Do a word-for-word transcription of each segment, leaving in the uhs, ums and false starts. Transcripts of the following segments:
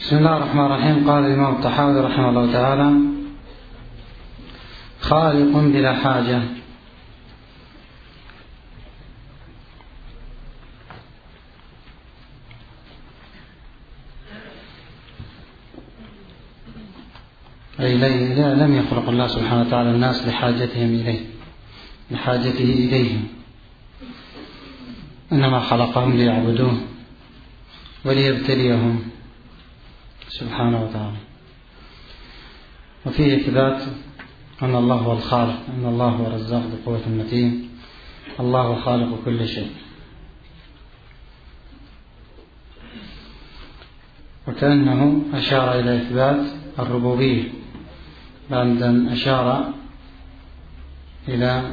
بسم الله الرحمن الرحيم. قال الإمام الطحاوي رحمه الله تعالى: خالق بلا حاجة. أي لم يخلق الله سبحانه وتعالى الناس لحاجتهم إليه لحاجته إليهم، إنما خلقهم ليعبدوه وليبتليهم سبحانه وتعالى. وفيه إثبات أن الله هو الخالق، أن الله هو الرزاق ذو القوة المتين، الله خالق كل شيء. وكأنه أشار إلى إثبات الربوبية بعد أن أشار إلى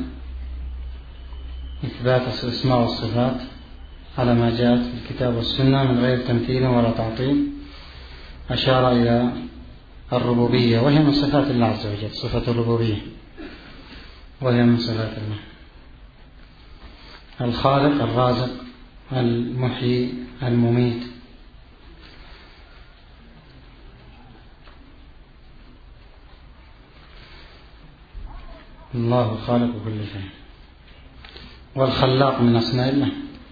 إثبات الأسماء والصفات على ما جاءت في الكتاب والسنة من غير تمثيل ولا تعطيل. أشار إلى الربوبية وهي من صفات الله عز وجل، صفة الربوبية وهي من صفات الله، الخالق الرازق المحيي المميت. الله خالق كل شيء. والخلاق من أسماء الله،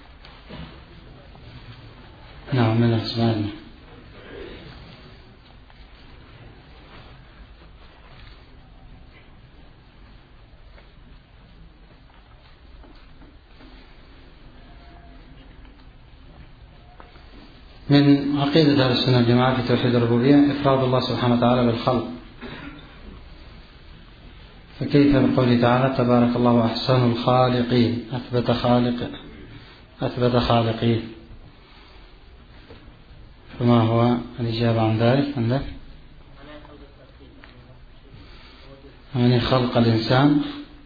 نعم من أسماء الله. من عقيدة أهل السنة والجماعة في توحيد الربوبية إفراد الله سبحانه وتعالى بالخلق، فكيف بقوله تعالى: تبارك الله أحسن الخالقين، أثبت خالق أثبت خالقين. فما هو الإجابة عن ذلك عندك؟ يعني خلق الإنسان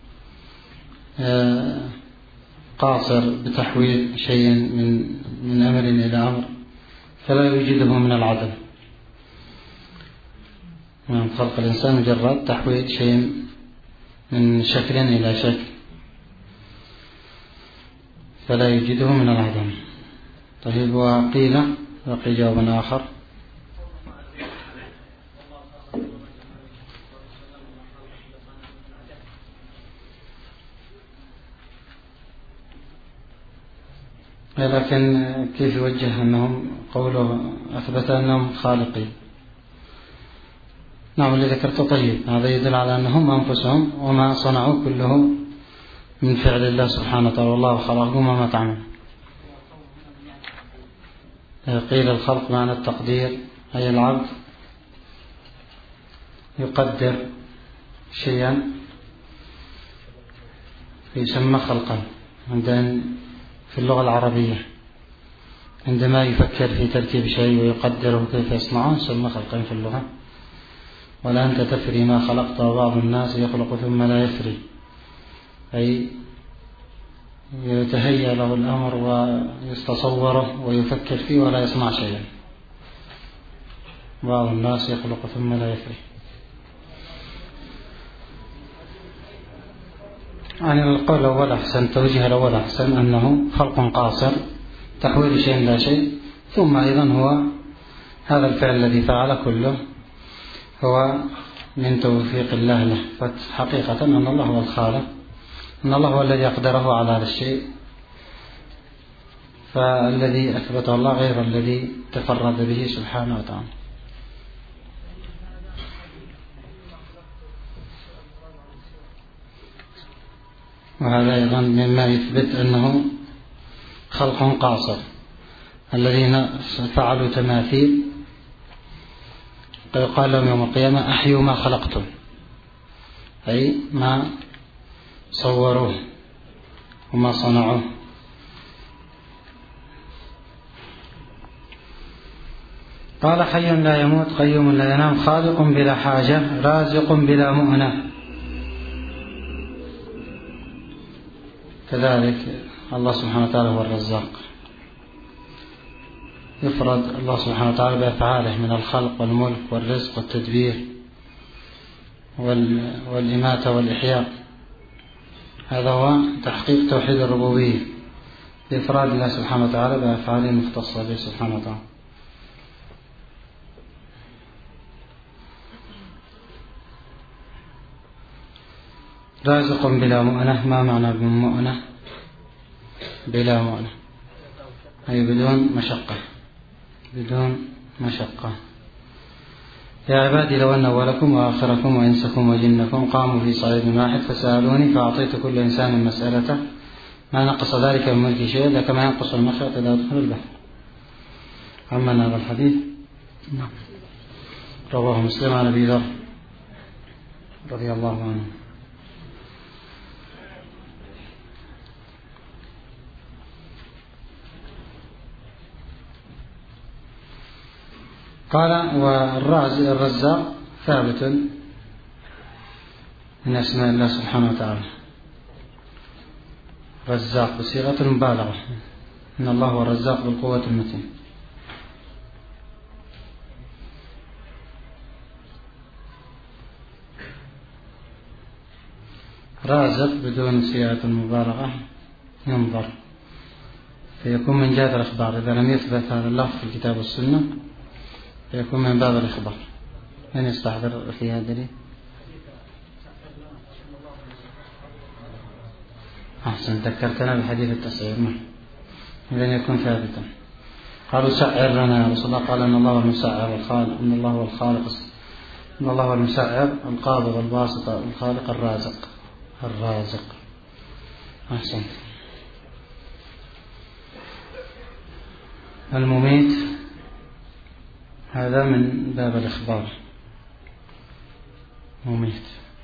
قاصر بتحويل شيء من من أمر إلى أمر فلا يوجده من العدم. يعني خلق الإنسان مجرد تحويل شيء من شكل إلى شكل فلا يوجده من العدم. طيب، وقيل بقي جواب آخر: لكن كيف يوجه أنهم قوله أثبت أنهم خالقين؟ نعم اللي ذكرته. طيب، هذا يدل على أنهم أنفسهم وما صنعوا كله من فعل الله سبحانه وتعالى، والله خلقهم وما تعمل. قيل الخلق معنى التقدير، أي العبد يقدر شيئا يسمى خلقا عندنا في اللغة العربية، عندما يفكر في تركيب شيء ويقدره كيف يصنعه يسمى خلقا في اللغة. ولا أنت تفري ما خلقت وبعض الناس يخلق ثم لا يفري، أي يتهيأ له الأمر ويستصوره ويفكر فيه ولا يصنع شيئا. بعض الناس يخلق ثم لا يفري. يعني القول الأول أحسن، توجيه الأول أحسن، أنه خلق قاصر تحويل شيء لا شيء، ثم أيضا هو هذا الفعل الذي فعل كله هو من توفيق الله له. فحقيقة أن الله هو الخالق، أن الله هو الذي أقدره على هذا الشيء، فالذي أثبته الله غير الذي تفرد به سبحانه وتعالى. وهذا أيضا مما يثبت أنه خلق قاصر. الذين فعلوا تماثيل قال لهم يوم القيامة: أحيوا ما خلقتم، أي ما صوروه وما صنعوه. قال: حي لا يموت، قيوم لا ينام، خالق بلا حاجة، رازق بلا مؤنة. كذلك الله سبحانه وتعالى هو الرزاق. يفرد الله سبحانه وتعالى بأفعاله من الخلق والملك والرزق والتدبير والإماتة والإحياء. هذا هو تحقيق توحيد الربوبية، بإفراد الله سبحانه وتعالى بأفعاله المختصة به سبحانه وتعالى. رازق بلا مؤنة، ما معنى بمؤنة؟ بلا مؤنة أي بدون مشقة، بدون مشقة. يا عبادي لو أن أولكم وآخركم وإنسكم وجنكم قاموا في صعيد واحد فسألوني فأعطيت كل إنسان مسألته ما نقص ذلك من ملك شيء إلا كما ينقص المخيط إذا أدخل البحر. أما هذا الحديث نعم رواه مسلم عن أبي ذر رضي الله عنه. قال والرزاق ثابت من أسماء الله سبحانه وتعالى، رزاق بصيغة المبالغة، إن الله هو الرزاق بالقوة المتين. رازق بدون صيغة المبالغة ينظر فيكون من جهة الإخبار، إذا لم يثبت هذا اللفظ في الكتاب والسنة فيكون من باب الإخبار. من يستحضر في هذا الدليل؟ أحسن، ذكرتنا بحديث التسعير، إذن يكون ثابتا. قالوا سعر لنا يا رسول الله، قال إن الله هو المسعر الخالق، إن الله هو الخالق، إن الله هو المسعر القابض الباسط الخالق الرازق الرازق. أحسن. المميت هذا من باب الإخبار، مميت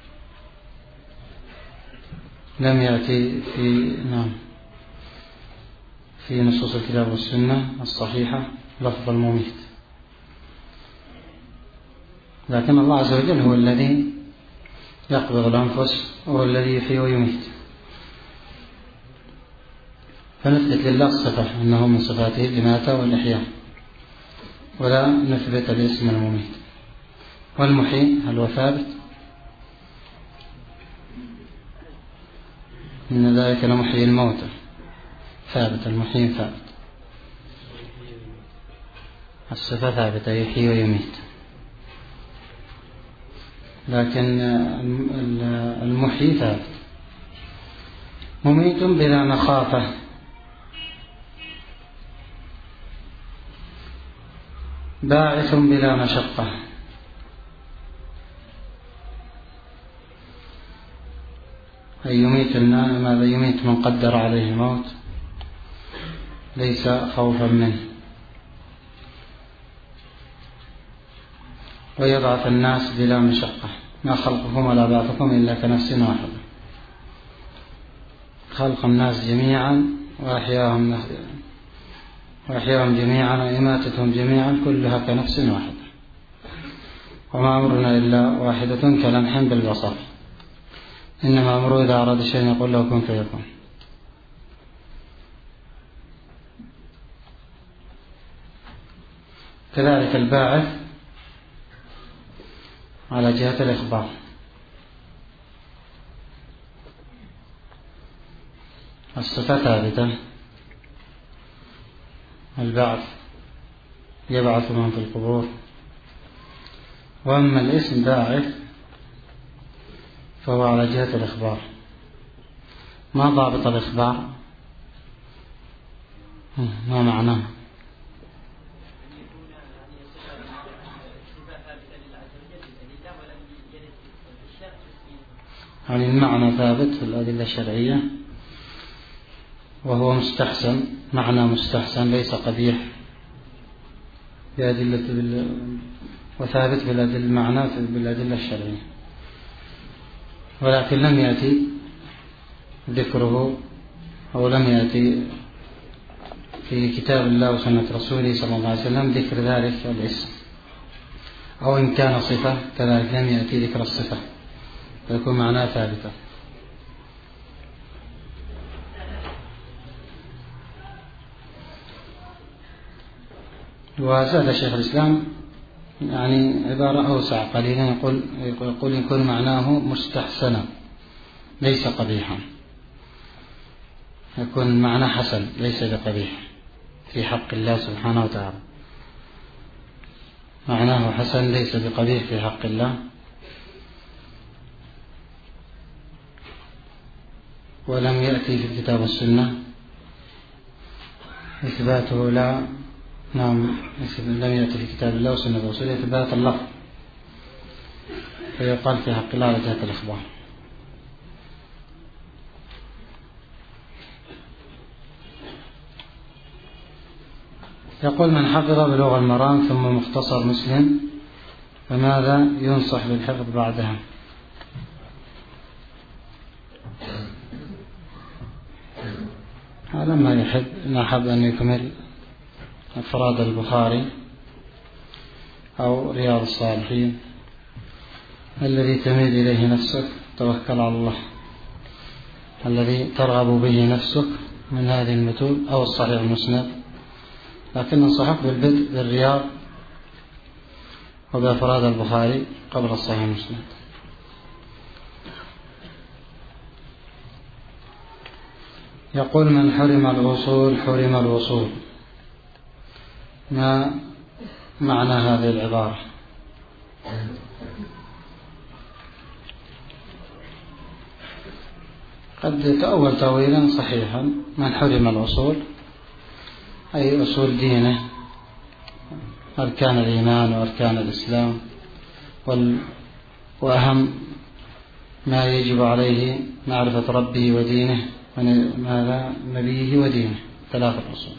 لم يأتي في نعم في نصوص الكتاب والسنة الصحيحة لفظ المميت، لكن الله عز وجل هو الذي يقبض الأنفس وهو الذي يحيي ويميت، فنثبت لله الصفة أنه من صفاته الإماتة والإحياء، ولا نثبت الاسم المميت. والمحيي هل هو ثابت؟ إن ذلك لمحيي الموتى، ثابت، المحيي ثابت، الصفة ثابتة يحيي ويميت، لكن المحيي ثابت. مميت بلا مخافة، باعث بلا مشقة، أي يميت ماذا يميت من قدر عليه الموت ليس خوفا منه، ويبعث الناس بلا مشقة، ما خلقكم ولا بعثكم إلا كنفس واحدة، خلق الناس جميعا وأحياهم وأحياهم جميعا وإماتتهم جميعا كلها كنفس واحدة، وما أمرنا إلا واحدة كلمح بالبصر، إنما أمره إذا أراد شيئا يقول له كن فيكون. كذلك الباعث على جهة الإخبار، الصفة ثابتة، البعث يبعث من في القبور، وأما الاسم باعث فهو على جهة الإخبار. ما ضابط الإخبار؟ ما معناه؟ يعني المعنى ثابت في الأدلة الشرعية وهو مستحسن، معنى مستحسن ليس قبيح بأدلة، وثابت بالأدلة المعنى بالأدلة الشرعية، ولكن لم يأتي ذكره أو لم يأتي في كتاب الله وسنة رسوله صلى الله عليه وسلم ذكر ذلك الاسم، أو إن كان صفة كذلك لم يأتي ذكر الصفة، فيكون معناه ثابتا. وزاد شيخ الإسلام يعني عبارة أوسع قليلا، يقول يقول يكون معناه مستحسنا ليس قبيحا، يكون معنى حسن ليس بقبيح في حق الله سبحانه وتعالى، معناه حسن ليس بقبيح في حق الله. ولم يأتي في الكتاب والسنة إثباته لا نعم لم يأتي في كتاب الله وسنة الرسول إثبات اللفظ فيقال في حق الله على جهة الإخبار. يقول من حفظ بلوغ المرام ثم مختصر مسلم فماذا ينصح بالحفظ بعدها؟ هذا ما يحب نحب أن يكمل أفراد البخاري أو رياض الصالحين الذي تميل إليه نفسك توكل على الله الذي ترغب به نفسك من هذه المتون أو الصحيح المسند، لكن ننصحك بالبدء بالرياض وبأفراد البخاري قبل الصحيح المسند. يقول من حرم الوصول حرم الوصول، ما معنى هذه العبارة؟ قد تأول تأويلا صحيحا، من حرم الوصول أي أصول دينه، أركان الإيمان وأركان الإسلام وأهم ما يجب عليه معرفة ربه ودينه وماذا نبيه ودينه، ثلاثة أصول.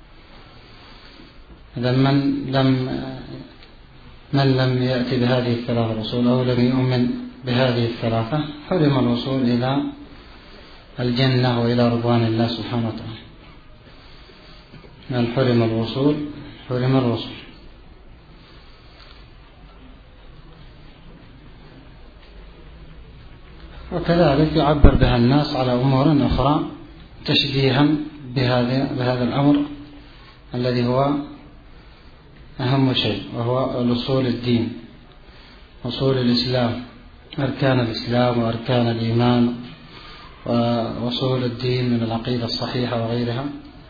إذا من لم من لم يأتي بهذه الثلاثة الأصول أو لم يؤمن بهذه الثلاثة حرم الوصول إلى الجنة وإلى رضوان الله سبحانه وتعالى. من حرم الوصول حرم الوصول. وكذلك يعبر بها الناس على أمور أخرى تشبيها بهذا بهذا الأمر الذي هو أهم شيء، وهو الأصول الدين، أصول الإسلام، أركان الإسلام وأركان الإيمان وأصول الدين من العقيدة الصحيحة وغيرها.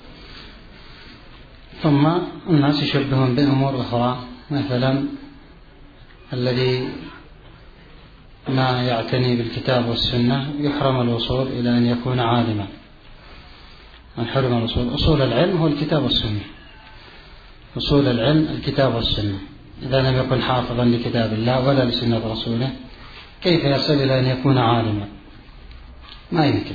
ثم الناس يشبهون بأمور أخرى، مثلا الذي ما يعتني بالكتاب والسنة يحرم الوصول إلى أن يكون عالما. من حرم الوصول، أصول العلم هو الكتاب والسنة، أصول العلم الكتاب والسنة. إذا لم يكن حافظا لكتاب الله ولا لسنة رسوله كيف يصل إلى أن يكون عالما؟ ما يمكن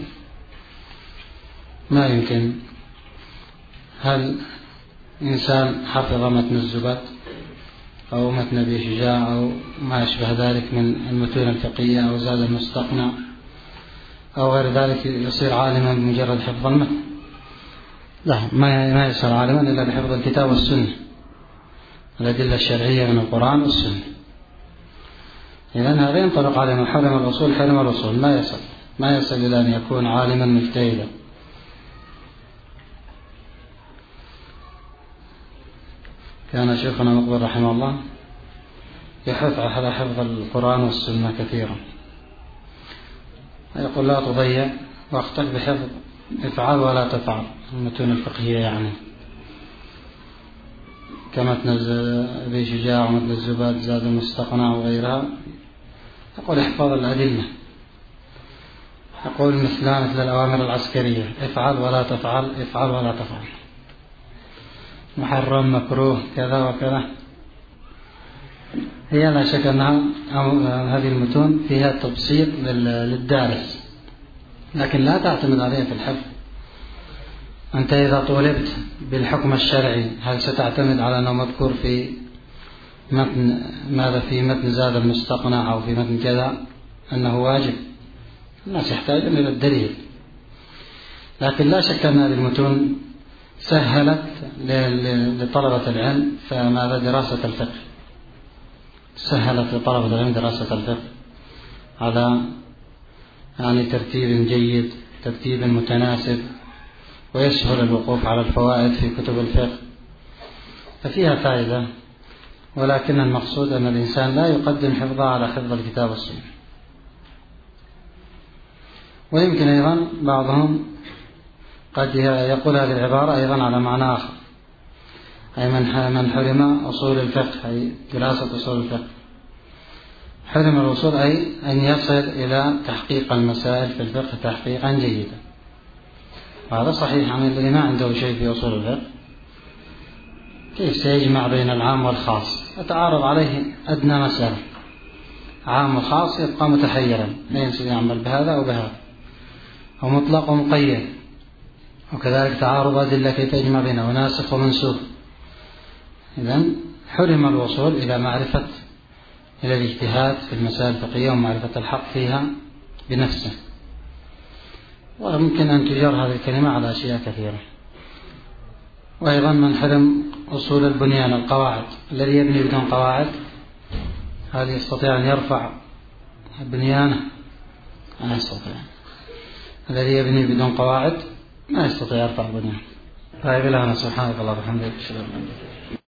ما يمكن هل إنسان حفظ متن الزبد أو متن أبي شجاع أو ما يشبه ذلك من المتون الفقهية أو زاد المستقنع أو غير ذلك يصير عالما بمجرد حفظ المتن؟ لا، ما يصير عالما إلا بحفظ الكتاب والسنة، الأدلة الشرعية من القرآن والسنة. إذن هذا ينطبق على من حرم الأصول حرم الأصول، ما يصل ما يصل إلى أن يكون عالما مجتهدا. كان شيخنا مقبل رحمه الله يحث على حفظ القرآن والسنة كثيرا، يقول لا تضيع وقتك بحفظ افعل ولا تفعل، المتون الفقهية يعني كمتن أبي شجاع ومتن الزبد زاد المستقنع وغيرها. يقول احفظ الأدلة، يقول مثلا مثل الأوامر العسكرية افعل ولا تفعل افعل ولا تفعل، محرم مكروه كذا وكذا. هي لا شك أنها هذه المتون فيها تبسيط للدارس، لكن لا تعتمد عليها في الحفظ. أنت إذا طولبت بالحكم الشرعي هل ستعتمد على أنه مذكور في متن ماذا في متن زاد المستقنع أو في متن كذا أنه واجب؟ الناس يحتاجون إلى الدليل. لكن لا شك أن هذه المتون سهلت لطلبة العلم فماذا دراسة الفقه، سهلت لطلبة العلم دراسة الفقه على يعني ترتيب جيد، ترتيب متناسب، ويسهل الوقوف على الفوائد في كتب الفقه، ففيها فائدة. ولكن المقصود أن الإنسان لا يقدم حفظها على حفظ الكتاب والسنة. ويمكن أيضا بعضهم قد يقول هذه العبارة أيضا على معنى آخر، أي من حرم أصول الفقه، أي دراسة أصول الفقه. حرم الوصول أي أن يصل إلى تحقيق المسائل في الفقه تحقيقا جيدا. وهذا صحيح عن الذي ما عنده شيء في أصول الفقه كيف سيجمع بين العام والخاص؟ يتعارض عليه أدنى مسألة، عام وخاص يبقى متحيرا لا يمكن يعمل بهذا أو بهذا، أو مطلق ومقيد، وكذلك تعارض أدلة كي تجمع بينه وناسخ ومنسوخ. إذن حرم الوصول إلى معرفة إلى الاجتهاد في المسائل الفقهية ومعرفة الحق فيها بنفسه. ويمكن أن تجر هذه الكلمة على أشياء كثيرة. وأيضا من حرم أصول البنيان القواعد، الذي يبني بدون قواعد هل يستطيع أن يرفع بنيانه؟ ما يستطيع. الذي يبني بدون قواعد ما يستطيع يرفع بنيانه. طيب، إلهنا سبحانك الله وبحمدك.